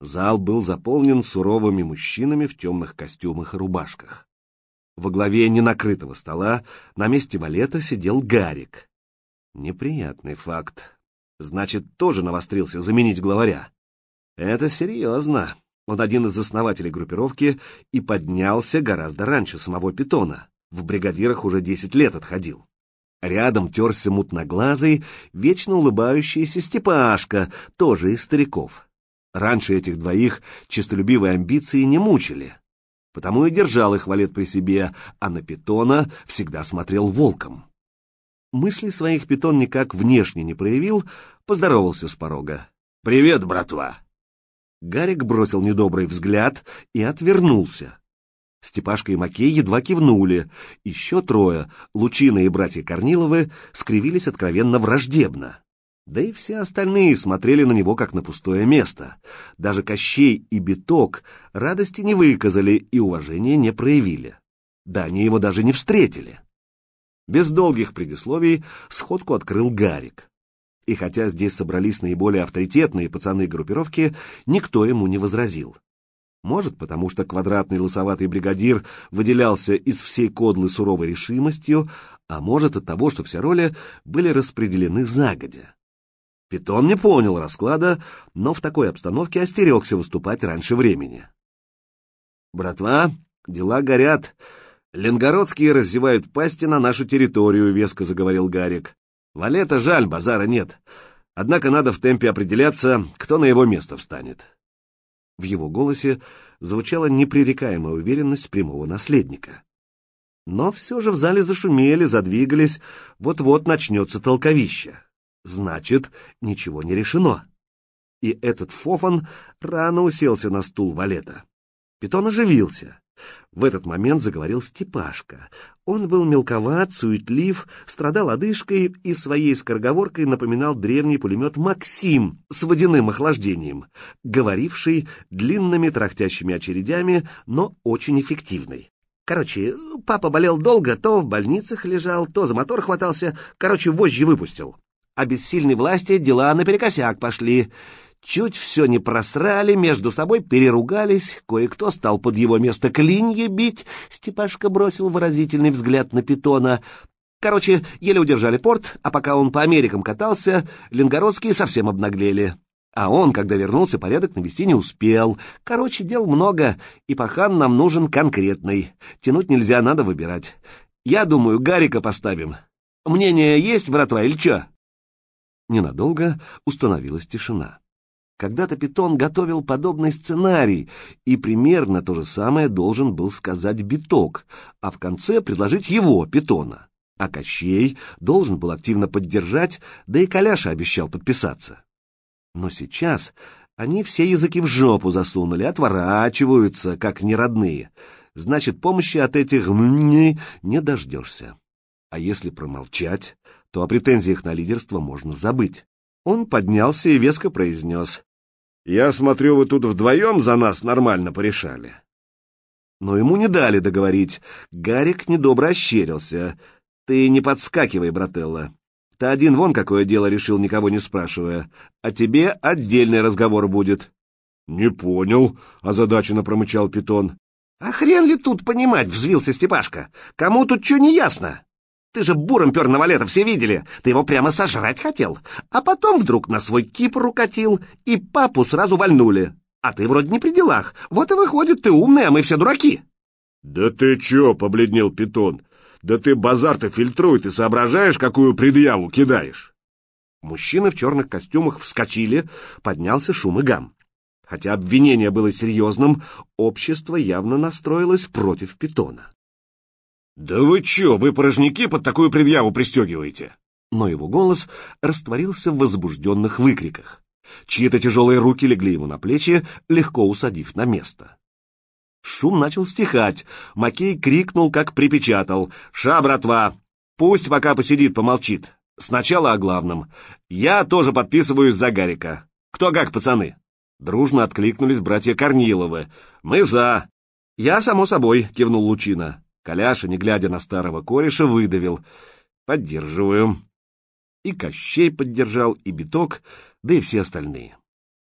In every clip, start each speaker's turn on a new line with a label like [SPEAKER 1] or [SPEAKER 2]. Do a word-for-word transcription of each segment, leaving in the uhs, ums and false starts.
[SPEAKER 1] Зал был заполнен суровыми мужчинами в темных костюмах и рубашках. Во главе ненакрытого стола на месте валета сидел Гарик. Неприятный факт. Значит, тоже навострился заменить главаря. Это серьезно. Он один из основателей группировки и поднялся гораздо раньше самого Питона. В бригадирах уже десять лет отходил. Рядом терся мутноглазый, вечно улыбающийся Степашка, тоже из стариков. Раньше этих двоих честолюбивые амбиции не мучили. Потому и держал их валет при себе, а на Питона всегда смотрел волком. Мысли своих Питон никак внешне не проявил, поздоровался с порога. «Привет, братва!» Гарик бросил недобрый взгляд и отвернулся. Степашка и Макей едва кивнули. Еще трое, Лучина и братья Корниловы, скривились откровенно враждебно. Да и все остальные смотрели на него как на пустое место. Даже Кощей и Биток радости не выказали и уважения не проявили. Да они его даже не встретили. Без долгих предисловий сходку открыл Гарик. И хотя здесь собрались наиболее авторитетные пацаны группировки, никто ему не возразил. Может, потому что квадратный лысоватый бригадир выделялся из всей кодлы суровой решимостью, а может от того, что все роли были распределены загодя. Питон не понял расклада, но в такой обстановке остерегся выступать раньше времени. «Братва, дела горят. Ленгородские раздевают пасти на нашу территорию», — веско заговорил Гарик. «Валета жаль, базара нет. Однако надо в темпе определяться, кто на его место встанет». В его голосе звучала непререкаемая уверенность прямого наследника. Но все же в зале зашумели, задвигались, вот-вот начнется толковище. Значит, ничего не решено. И этот фофан рано уселся на стул валета. Питон оживился. В этот момент заговорил Степашка. Он был мелковат, суетлив, страдал одышкой и своей скороговоркой напоминал древний пулемет «Максим» с водяным охлаждением, говоривший длинными трахтящими очередями, но очень эффективный. Короче, папа болел долго, то в больницах лежал, то за мотор хватался, короче, вожжи выпустил. А без сильной власти дела наперекосяк пошли. Чуть все не просрали, между собой переругались, кое-кто стал под его место клинья бить. Степашка бросил выразительный взгляд на Питона. Короче, еле удержали порт, а пока он по Америкам катался, ленгородские совсем обнаглели. А он, когда вернулся, порядок навести не успел. Короче, дел много, и пахан нам нужен конкретный. Тянуть нельзя, надо выбирать. Я думаю, Гарика поставим. Мнение есть, братва, или чё? Ненадолго установилась тишина. Когда-то Питон готовил подобный сценарий, и примерно то же самое должен был сказать Биток, а в конце предложить его, Питона. А Кощей должен был активно поддержать, да и Коляша обещал подписаться. Но сейчас они все языки в жопу засунули, отворачиваются, как неродные. Значит, помощи от этих «мни» не дождешься. А если промолчать, то о претензиях на лидерство можно забыть. Он поднялся и веско произнес: «Я смотрю, вы тут вдвоем за нас нормально порешали». Но ему не дали договорить. Гарик недобро ощерился. «Ты не подскакивай, брателло. Ты один вон какое дело решил, никого не спрашивая. А тебе отдельный разговор будет». «Не понял», — озадаченно промычал Питон. «А хрен ли тут понимать?» — взвился Степашка. «Кому тут что не ясно? Ты же буром пер на валета, все видели. Ты его прямо сожрать хотел. А потом вдруг на свой кипр укатил, и папу сразу вальнули. А ты вроде не при делах. Вот и выходит, ты умный, а мы все дураки». «Да ты че?» — побледнел Питон. «Да ты базар-то фильтруй, ты соображаешь, какую предъяву кидаешь?» Мужчины в черных костюмах вскочили, поднялся шум и гам. Хотя обвинение было серьезным, общество явно настроилось против Питона. «Да вы че, вы порожняки под такую предъяву пристегиваете?» Но его голос растворился в возбужденных выкриках. Чьи-то тяжелые руки легли ему на плечи, легко усадив на место. Шум начал стихать. Макей крикнул, как припечатал: «Ша, братва! Пусть пока посидит, помолчит. Сначала о главном. Я тоже подписываюсь за Гарика. Кто как, пацаны?» Дружно откликнулись братья Корниловы. «Мы за!» «Я, само собой», — кивнул Лучина. Коляша, не глядя на старого кореша, выдавил: «Поддерживаю». И Кощей поддержал, и Биток, да и все остальные.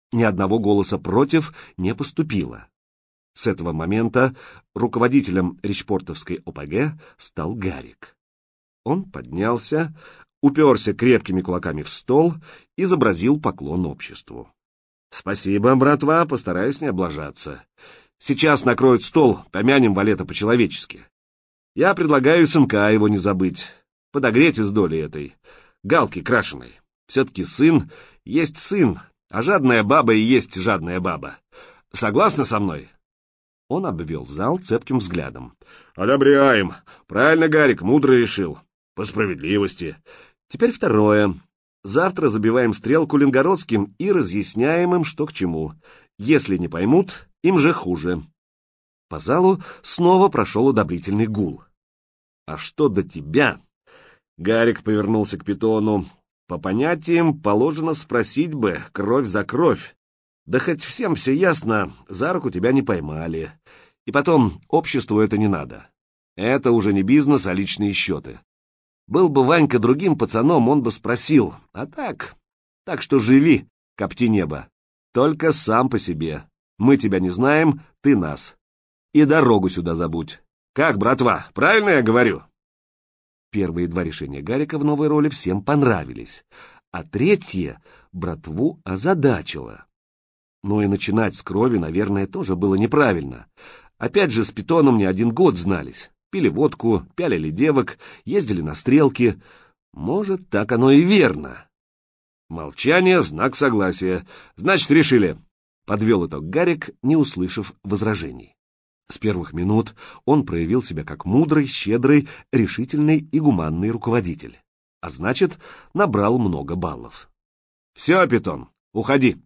[SPEAKER 1] Ни одного голоса против не поступило. С этого момента руководителем речпортовской О П Г стал Гарик. Он поднялся, уперся крепкими кулаками в стол, изобразил поклон обществу. «Спасибо, братва, постараюсь не облажаться. Сейчас накроют стол, помянем Валета по-человечески. Я предлагаю сынка его не забыть, подогреть из доли этой, галки крашеной. Все-таки сын есть сын, а жадная баба и есть жадная баба. Согласны со мной?» Он обвел зал цепким взглядом. «Одобряем. Правильно, Гарик, мудро решил. По справедливости. Теперь второе. Завтра забиваем стрелку ленгородским и разъясняем им, что к чему. Если не поймут, им же хуже». По залу снова прошел одобрительный гул. «А что до тебя?» Гарик повернулся к Питону. «По понятиям положено спросить бы кровь за кровь. Да хоть всем все ясно, за руку тебя не поймали. И потом, обществу это не надо. Это уже не бизнес, а личные счеты. Был бы Ванька другим пацаном, он бы спросил. А так, так что живи, копти небо. Только сам по себе. Мы тебя не знаем, ты нас. И дорогу сюда забудь. Как, братва, правильно я говорю?» Первые два решения Гарика в новой роли всем понравились, а третье братву озадачило. Но и начинать с крови, наверное, тоже было неправильно. Опять же, с Питоном не один год знались. Пили водку, пялили девок, ездили на стрелки. Может, так оно и верно. Молчание — знак согласия. Значит, решили. Подвел итог Гарик, не услышав возражений. С первых минут он проявил себя как мудрый, щедрый, решительный и гуманный руководитель. А значит, набрал много баллов. «Все, Питон, уходи!»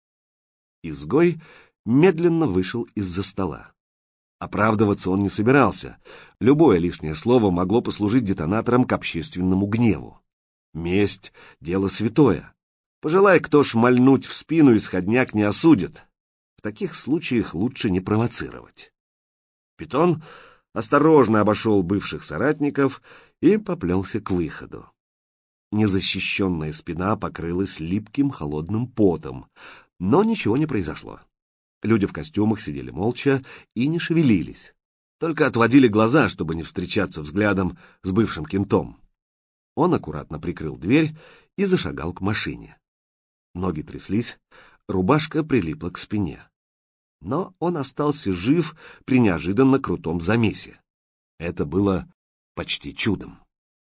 [SPEAKER 1] Изгой медленно вышел из-за стола. Оправдываться он не собирался. Любое лишнее слово могло послужить детонатором к общественному гневу. Месть — дело святое. Пожелай кто шмальнуть в спину, исходняк не осудит. В таких случаях лучше не провоцировать. Питон осторожно обошел бывших соратников и поплелся к выходу. Незащищенная спина покрылась липким холодным потом, но ничего не произошло. Люди в костюмах сидели молча и не шевелились, только отводили глаза, чтобы не встречаться взглядом с бывшим кентом. Он аккуратно прикрыл дверь и зашагал к машине. Ноги тряслись, рубашка прилипла к спине. Но он остался жив при неожиданно крутом замесе. Это было почти чудом.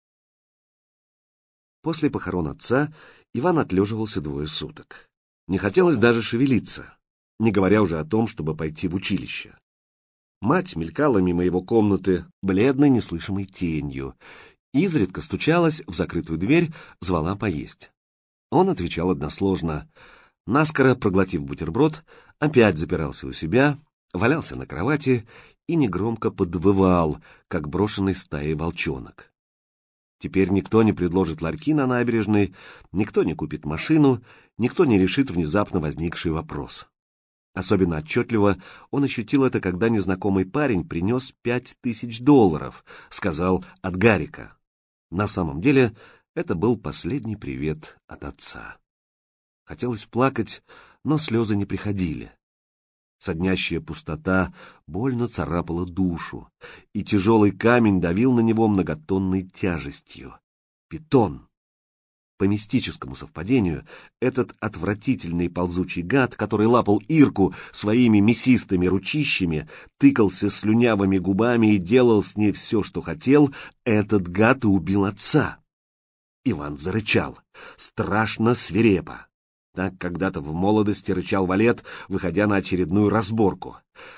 [SPEAKER 1] После похорон отца Иван отлеживался двое суток. Не хотелось даже шевелиться, не говоря уже о том, чтобы пойти в училище. Мать мелькала мимо его комнаты бледной неслышимой тенью, изредка стучалась в закрытую дверь, звала поесть. Он отвечал односложно. Наскоро проглотив бутерброд, опять запирался у себя, валялся на кровати и негромко подвывал, как брошенный стаей волчонок. Теперь никто не предложит ларьки на набережной, никто не купит машину, никто не решит внезапно возникший вопрос. Особенно отчетливо он ощутил это, когда незнакомый парень принес пять тысяч долларов, сказал от Гарика. На самом деле это был последний привет от отца. Хотелось плакать, но слезы не приходили. Соднящая пустота больно царапала душу, и тяжелый камень давил на него многотонной тяжестью. Питон. По мистическому совпадению, этот отвратительный ползучий гад, который лапал Ирку своими мясистыми ручищами, тыкался слюнявыми губами и делал с ней все, что хотел, этот гад и убил отца. Иван зарычал, страшно свирепо. Так когда-то в молодости рычал Валет, выходя на очередную разборку.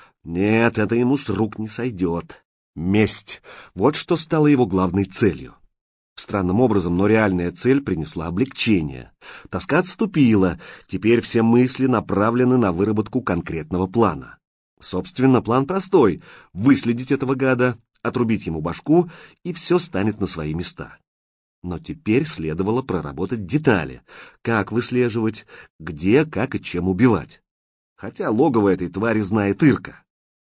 [SPEAKER 1] Нет, это ему с рук не сойдет. Месть — вот что стало его главной целью. Странным образом, но реальная цель принесла облегчение. Тоска отступила, теперь все мысли направлены на выработку конкретного плана. Собственно, план простой — выследить этого гада, отрубить ему башку, и все станет на свои места. Но теперь следовало проработать детали. Как выслеживать, где, как и чем убивать. Хотя логово этой твари знает Ирка.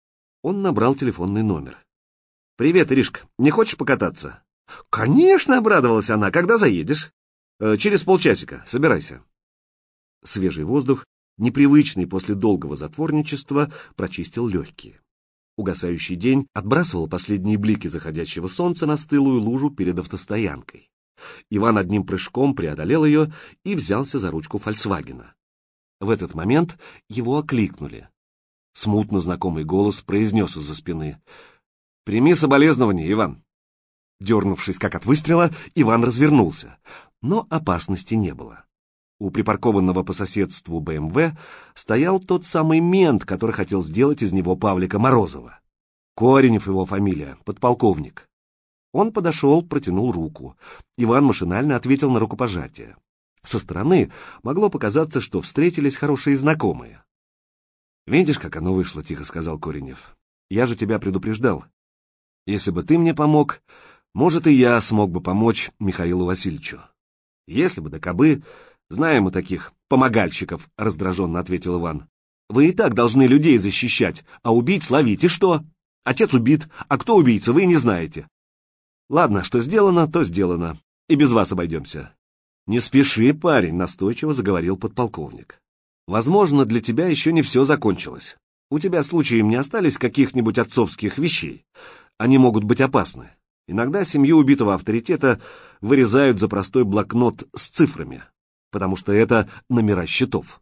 [SPEAKER 1] Он набрал телефонный номер. «Привет, Иришка, не хочешь покататься?» «Конечно!» — обрадовалась она. «Когда заедешь?» «Через полчасика. Собирайся». Свежий воздух непривычный после долгого затворничества, прочистил легкие. Угасающий день отбрасывал последние блики заходящего солнца на стылую лужу перед автостоянкой. Иван одним прыжком преодолел ее и взялся за ручку «Фольксвагена». В этот момент его окликнули. Смутно знакомый голос произнес из-за спины: «Прими соболезнования, Иван». Дернувшись как от выстрела, Иван развернулся, но опасности не было. У припаркованного по соседству бэ эм вэ стоял тот самый мент, который хотел сделать из него Павлика Морозова. Коренев его фамилия, подполковник. Он подошел, протянул руку. Иван машинально ответил на рукопожатие. Со стороны могло показаться, что встретились хорошие знакомые. «Видишь, как оно вышло», — тихо сказал Коренев. «Я же тебя предупреждал. Если бы ты мне помог, может, и я смог бы помочь Михаилу Васильевичу. Если бы да кабы, знаем мы таких помогальщиков», — раздраженно ответил Иван. «Вы и так должны людей защищать, а убийц ловить, и что? Отец убит, а кто убийца, вы не знаете. Ладно, что сделано, то сделано, и без вас обойдемся». «Не спеши, парень», — настойчиво заговорил подполковник. «Возможно, для тебя еще не все закончилось. У тебя случаем не остались каких-нибудь отцовских вещей? Они могут быть опасны. Иногда семью убитого авторитета вырезают за простой блокнот с цифрами, потому что это номера счетов».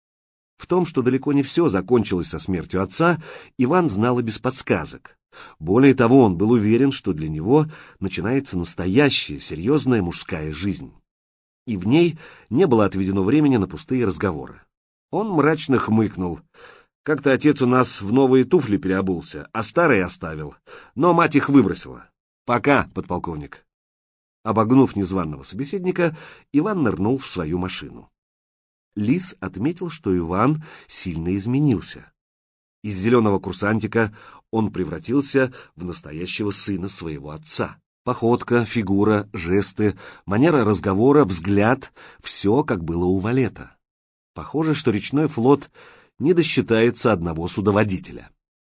[SPEAKER 1] В том, что далеко не все закончилось со смертью отца, Иван знал и без подсказок. Более того, он был уверен, что для него начинается настоящая, серьезная мужская жизнь. И в ней не было отведено времени на пустые разговоры. Он мрачно хмыкнул. «Как-то отец у нас в новые туфли переобулся, а старые оставил, но мать их выбросила. Пока, подполковник». Обогнув незваного собеседника, Иван нырнул в свою машину. Лис отметил, что Иван сильно изменился. Из зеленого курсантика он превратился в настоящего сына своего отца. Походка, фигура, жесты, манера разговора, взгляд — все, как было у Валета. Похоже, что речной флот не досчитается одного судоводителя.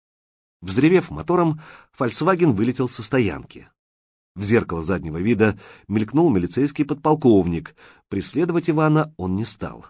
[SPEAKER 1] Взревев мотором, «Фольксваген» вылетел со стоянки. В зеркало заднего вида мелькнул милицейский подполковник. Преследовать Ивана он не стал.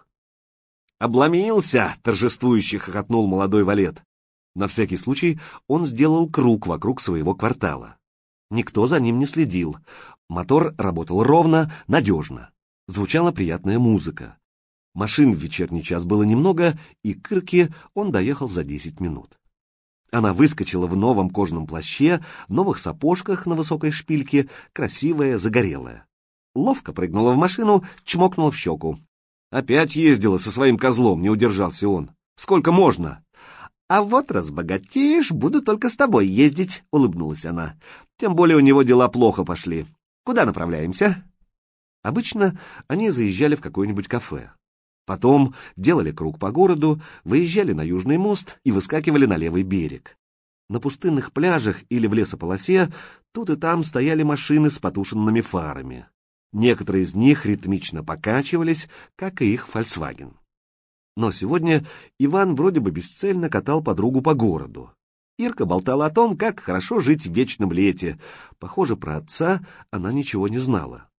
[SPEAKER 1] «Обломился!» — торжествующе хохотнул молодой Валет. На всякий случай он сделал круг вокруг своего квартала. Никто за ним не следил. Мотор работал ровно, надежно. Звучала приятная музыка. Машин в вечерний час было немного, и к Ирке он доехал за десять минут. Она выскочила в новом кожаном плаще, новых сапожках на высокой шпильке, красивая, загорелая. Ловко прыгнула в машину, чмокнула в щеку. «Опять ездила со своим козлом», — не удержался он. «Сколько можно?» «А вот разбогатеешь, буду только с тобой ездить», — улыбнулась она. «Тем более у него дела плохо пошли. Куда направляемся?» Обычно они заезжали в какое-нибудь кафе. Потом делали круг по городу, выезжали на Южный мост и выскакивали на левый берег. На пустынных пляжах или в лесополосе тут и там стояли машины с потушенными фарами. Некоторые из них ритмично покачивались, как и их «Фольксваген». Но сегодня Иван вроде бы бесцельно катал подругу по городу. Ирка болтала о том, как хорошо жить в вечном лете. Похоже, про отца она ничего не знала.